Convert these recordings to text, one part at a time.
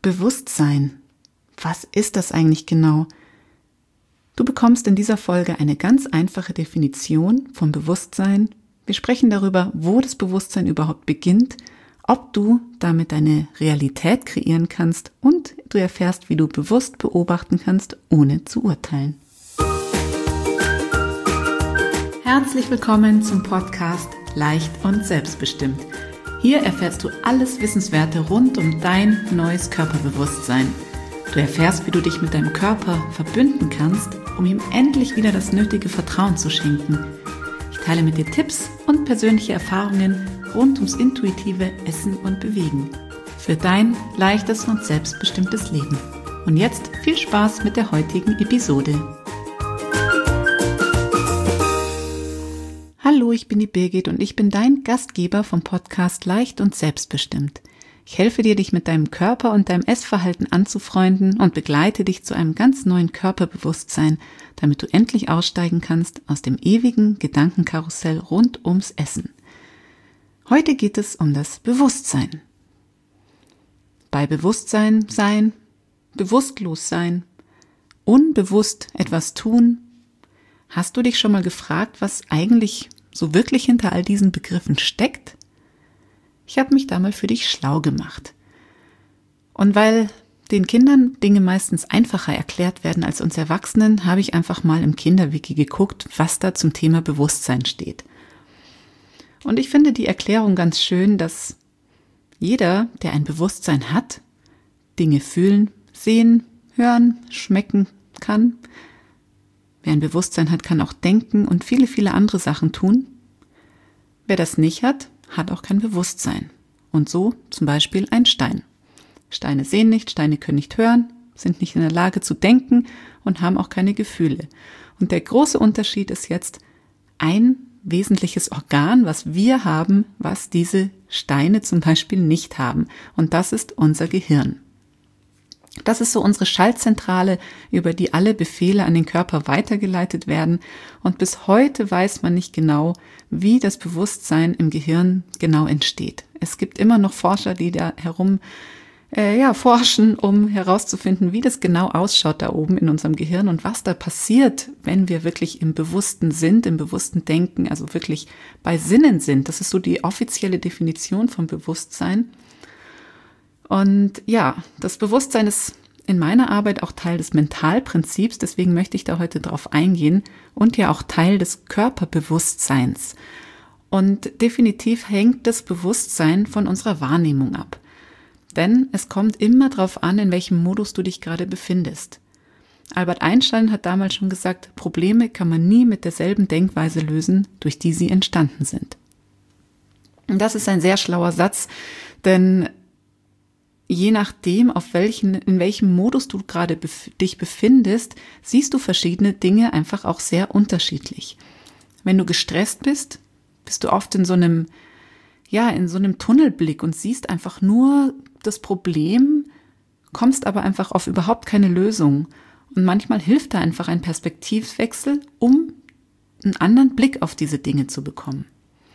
Bewusstsein. Was ist das eigentlich genau? Du bekommst in dieser Folge eine ganz einfache Definition vom Bewusstsein. Wir sprechen darüber, wo das Bewusstsein überhaupt beginnt, ob du damit deine Realität kreieren kannst und du erfährst, wie du bewusst beobachten kannst, ohne zu urteilen. Herzlich willkommen zum Podcast Leicht und Selbstbestimmt. Hier erfährst du alles Wissenswerte rund um dein neues Körperbewusstsein. Du erfährst, wie du dich mit deinem Körper verbünden kannst, um ihm endlich wieder das nötige Vertrauen zu schenken. Ich teile mit dir Tipps und persönliche Erfahrungen rund ums intuitive Essen und Bewegen. Für dein leichtes und selbstbestimmtes Leben. Und jetzt viel Spaß mit der heutigen Episode. Hallo, ich bin die Birgit und ich bin dein Gastgeber vom Podcast Leicht und Selbstbestimmt. Ich helfe dir, dich mit deinem Körper und deinem Essverhalten anzufreunden und begleite dich zu einem ganz neuen Körperbewusstsein, damit du endlich aussteigen kannst aus dem ewigen Gedankenkarussell rund ums Essen. Heute geht es um das Bewusstsein. Bei Bewusstsein sein, bewusstlos sein, unbewusst etwas tun. Hast du dich schon mal gefragt, was eigentlich so wirklich hinter all diesen Begriffen steckt? Ich habe mich da mal für dich schlau gemacht. Und weil den Kindern Dinge meistens einfacher erklärt werden als uns Erwachsenen, habe ich einfach mal im Kinderwiki geguckt, was da zum Thema Bewusstsein steht. Und ich finde die Erklärung ganz schön, dass jeder, der ein Bewusstsein hat, Dinge fühlen, sehen, hören, schmecken kann. Wer ein Bewusstsein hat, kann auch denken und viele, viele andere Sachen tun. Wer das nicht hat, hat auch kein Bewusstsein. Und so zum Beispiel ein Stein. Steine sehen nicht, Steine können nicht hören, sind nicht in der Lage zu denken und haben auch keine Gefühle. Und der große Unterschied ist jetzt ein wesentliches Organ, was wir haben, was diese Steine zum Beispiel nicht haben. Und das ist unser Gehirn. Das ist so unsere Schaltzentrale, über die alle Befehle an den Körper weitergeleitet werden. Und bis heute weiß man nicht genau, wie das Bewusstsein im Gehirn genau entsteht. Es gibt immer noch Forscher, die da forschen, um herauszufinden, wie das genau ausschaut da oben in unserem Gehirn und was da passiert, wenn wir wirklich im Bewussten sind, im bewussten Denken, also wirklich bei Sinnen sind. Das ist so die offizielle Definition vom Bewusstsein. Und ja, das Bewusstsein ist in meiner Arbeit auch Teil des Mentalprinzips, deswegen möchte ich da heute drauf eingehen und ja auch Teil des Körperbewusstseins. Und definitiv hängt das Bewusstsein von unserer Wahrnehmung ab. Denn es kommt immer darauf an, in welchem Modus du dich gerade befindest. Albert Einstein hat damals schon gesagt, Probleme kann man nie mit derselben Denkweise lösen, durch die sie entstanden sind. Und das ist ein sehr schlauer Satz, denn je nachdem, in welchem Modus du gerade dich befindest, siehst du verschiedene Dinge einfach auch sehr unterschiedlich. Wenn du gestresst bist, bist du oft in so einem Tunnelblick und siehst einfach nur das Problem, kommst aber einfach auf überhaupt keine Lösung. Und manchmal hilft da einfach ein Perspektivwechsel, um einen anderen Blick auf diese Dinge zu bekommen.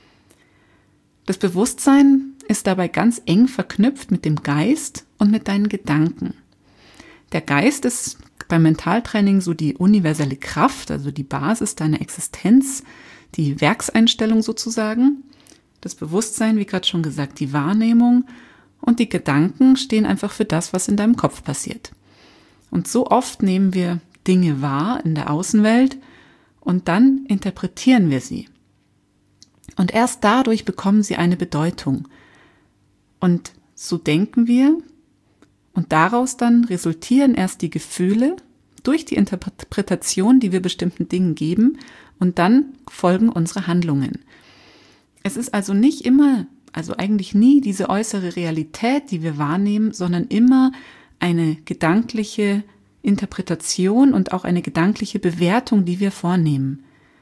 Das Bewusstsein ist dabei ganz eng verknüpft mit dem Geist und mit deinen Gedanken. Der Geist ist beim Mentaltraining so die universelle Kraft, also die Basis deiner Existenz, die Werkseinstellung sozusagen. Das Bewusstsein, wie gerade schon gesagt, die Wahrnehmung und die Gedanken stehen einfach für das, was in deinem Kopf passiert. Und so oft nehmen wir Dinge wahr in der Außenwelt und dann interpretieren wir sie. Und erst dadurch bekommen sie eine Bedeutung. Und so denken wir und daraus dann resultieren erst die Gefühle durch die Interpretation, die wir bestimmten Dingen geben und dann folgen unsere Handlungen. Es ist also nicht immer, also eigentlich nie diese äußere Realität, die wir wahrnehmen, sondern immer eine gedankliche Interpretation und auch eine gedankliche Bewertung, die wir vornehmen.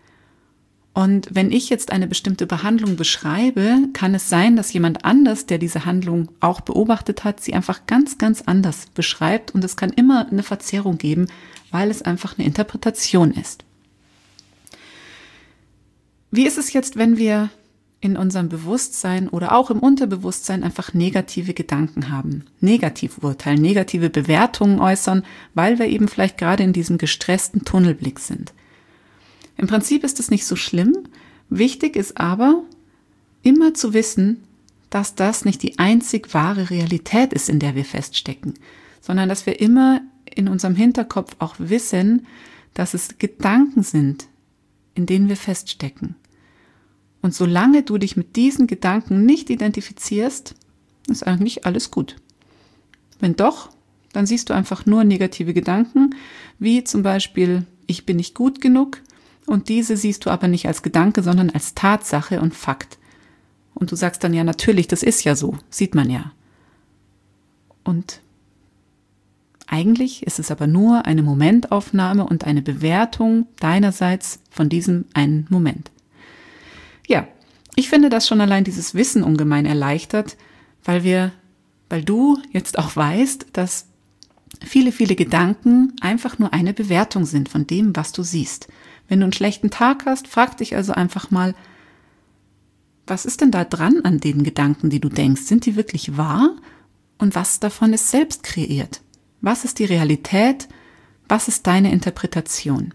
Und wenn ich jetzt eine bestimmte Behandlung beschreibe, kann es sein, dass jemand anders, der diese Handlung auch beobachtet hat, sie einfach ganz, ganz anders beschreibt. Und es kann immer eine Verzerrung geben, weil es einfach eine Interpretation ist. Wie ist es jetzt, wenn wir in unserem Bewusstsein oder auch im Unterbewusstsein einfach negative Gedanken haben, negativ urteilen, negative Bewertungen äußern, weil wir eben vielleicht gerade in diesem gestressten Tunnelblick sind. Im Prinzip ist es nicht so schlimm. Wichtig ist aber, immer zu wissen, dass das nicht die einzig wahre Realität ist, in der wir feststecken, sondern dass wir immer in unserem Hinterkopf auch wissen, dass es Gedanken sind, in denen wir feststecken. Und solange du dich mit diesen Gedanken nicht identifizierst, ist eigentlich alles gut. Wenn doch, dann siehst du einfach nur negative Gedanken, wie zum Beispiel, ich bin nicht gut genug, und diese siehst du aber nicht als Gedanke, sondern als Tatsache und Fakt. Und du sagst dann, ja natürlich, das ist ja so, sieht man ja. Und eigentlich ist es aber nur eine Momentaufnahme und eine Bewertung deinerseits von diesem einen Moment. Ja, ich finde, dass schon allein dieses Wissen ungemein erleichtert, weil du jetzt auch weißt, dass viele, viele Gedanken einfach nur eine Bewertung sind von dem, was du siehst. Wenn du einen schlechten Tag hast, frag dich also einfach mal, was ist denn da dran an den Gedanken, die du denkst? Sind die wirklich wahr? Und was davon ist selbst kreiert? Was ist die Realität? Was ist deine Interpretation?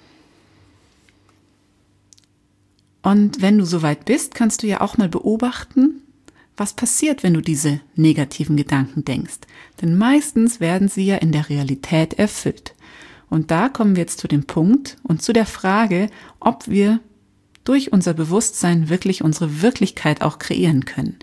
Und wenn du soweit bist, kannst du ja auch mal beobachten, was passiert, wenn du diese negativen Gedanken denkst. Denn meistens werden sie ja in der Realität erfüllt. Und da kommen wir jetzt zu dem Punkt und zu der Frage, ob wir durch unser Bewusstsein wirklich unsere Wirklichkeit auch kreieren können.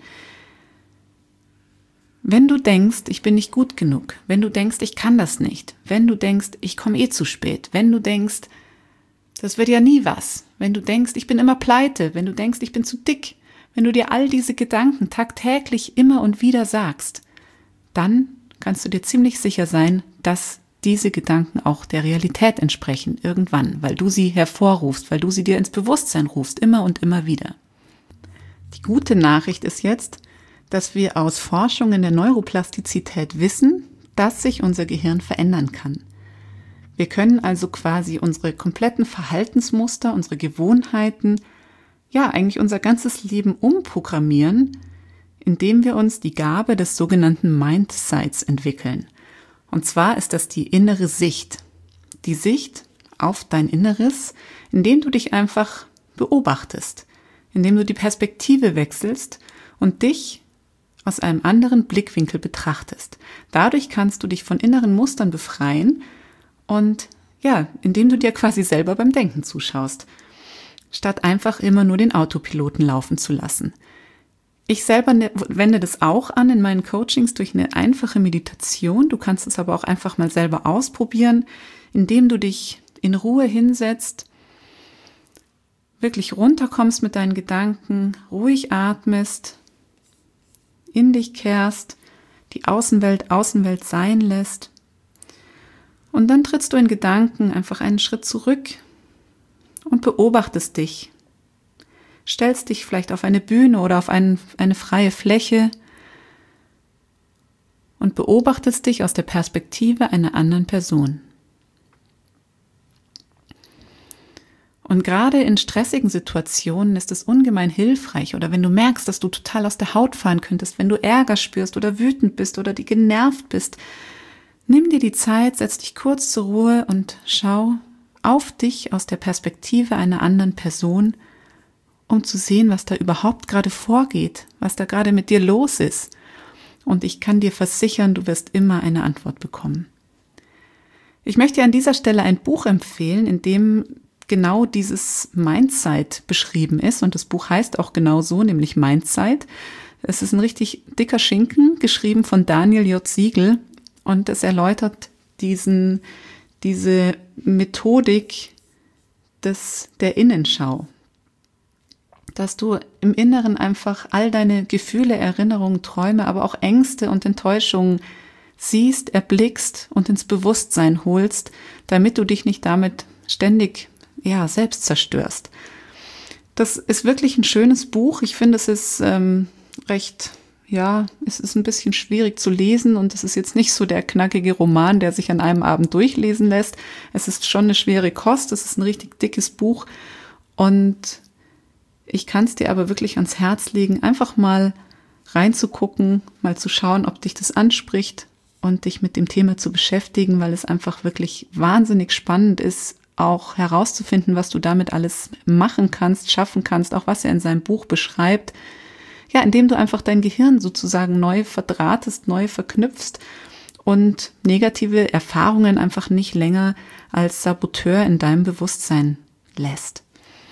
Wenn du denkst, ich bin nicht gut genug, wenn du denkst, ich kann das nicht, wenn du denkst, ich komme zu spät, wenn du denkst, das wird ja nie was, wenn du denkst, ich bin immer pleite, wenn du denkst, ich bin zu dick, wenn du dir all diese Gedanken tagtäglich immer und wieder sagst, dann kannst du dir ziemlich sicher sein, dass diese Gedanken auch der Realität entsprechen irgendwann, weil du sie hervorrufst, weil du sie dir ins Bewusstsein rufst, immer und immer wieder. Die gute Nachricht ist jetzt, dass wir aus Forschungen der Neuroplastizität wissen, dass sich unser Gehirn verändern kann. Wir können also quasi unsere kompletten Verhaltensmuster, unsere Gewohnheiten, ja eigentlich unser ganzes Leben umprogrammieren, indem wir uns die Gabe des sogenannten Mindsights entwickeln. Und zwar ist das die innere Sicht. Die Sicht auf dein Inneres, indem du dich einfach beobachtest, indem du die Perspektive wechselst und dich aus einem anderen Blickwinkel betrachtest. Dadurch kannst du dich von inneren Mustern befreien und ja, indem du dir quasi selber beim Denken zuschaust, statt einfach immer nur den Autopiloten laufen zu lassen. Ich selber wende das auch an in meinen Coachings durch eine einfache Meditation. Du kannst es aber auch einfach mal selber ausprobieren, indem du dich in Ruhe hinsetzt, wirklich runterkommst mit deinen Gedanken, ruhig atmest, in dich kehrst, die Außenwelt sein lässt. Und dann trittst du in Gedanken einfach einen Schritt zurück und beobachtest dich. Stellst dich vielleicht auf eine Bühne oder auf eine freie Fläche und beobachtest dich aus der Perspektive einer anderen Person. Und gerade in stressigen Situationen ist es ungemein hilfreich, oder wenn du merkst, dass du total aus der Haut fahren könntest, wenn du Ärger spürst oder wütend bist oder die genervt bist, nimm dir die Zeit, setz dich kurz zur Ruhe und schau auf dich aus der Perspektive einer anderen Person, um zu sehen, was da überhaupt gerade vorgeht, was da gerade mit dir los ist. Und ich kann dir versichern, du wirst immer eine Antwort bekommen. Ich möchte dir an dieser Stelle ein Buch empfehlen, in dem genau dieses Mindsight beschrieben ist. Und das Buch heißt auch genau so, nämlich Mindsight. Es ist ein richtig dicker Schinken, geschrieben von Daniel J. Siegel. Und es erläutert diese Methodik der Innenschau. Dass du im Inneren einfach all deine Gefühle, Erinnerungen, Träume, aber auch Ängste und Enttäuschungen siehst, erblickst und ins Bewusstsein holst, damit du dich nicht damit ständig selbst zerstörst. Das ist wirklich ein schönes Buch. Ich finde, es ist es ist ein bisschen schwierig zu lesen und es ist jetzt nicht so der knackige Roman, der sich an einem Abend durchlesen lässt. Es ist schon eine schwere Kost, es ist ein richtig dickes Buch und Ich kann es dir aber wirklich ans Herz legen, einfach mal reinzugucken, mal zu schauen, ob dich das anspricht und dich mit dem Thema zu beschäftigen, weil es einfach wirklich wahnsinnig spannend ist, auch herauszufinden, was du damit alles machen kannst, schaffen kannst, auch was er in seinem Buch beschreibt. Ja, indem du einfach dein Gehirn sozusagen neu verdrahtest, neu verknüpfst und negative Erfahrungen einfach nicht länger als Saboteur in deinem Bewusstsein lässt.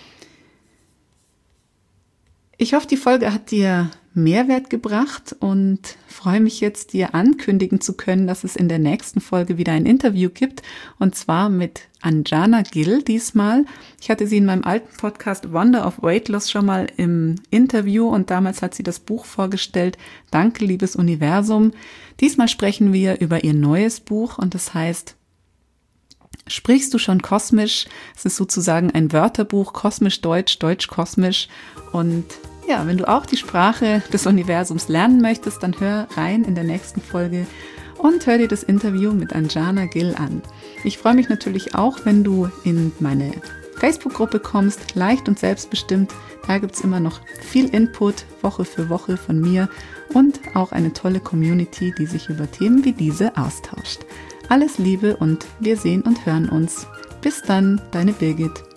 Ich hoffe, die Folge hat dir Mehrwert gebracht und freue mich jetzt, dir ankündigen zu können, dass es in der nächsten Folge wieder ein Interview gibt, und zwar mit Anjana Gill diesmal. Ich hatte sie in meinem alten Podcast Wonder of Weight Loss schon mal im Interview und damals hat sie das Buch vorgestellt, Danke, liebes Universum. Diesmal sprechen wir über ihr neues Buch und das heißt Sprichst du schon kosmisch? Es ist sozusagen ein Wörterbuch, kosmisch-deutsch, deutsch-kosmisch. Und ja, wenn du auch die Sprache des Universums lernen möchtest, dann hör rein in der nächsten Folge und hör dir das Interview mit Anjana Gill an. Ich freue mich natürlich auch, wenn du in meine Facebook-Gruppe kommst, leicht und selbstbestimmt. Da gibt es immer noch viel Input, Woche für Woche von mir und auch eine tolle Community, die sich über Themen wie diese austauscht. Alles Liebe und wir sehen und hören uns. Bis dann, deine Birgit.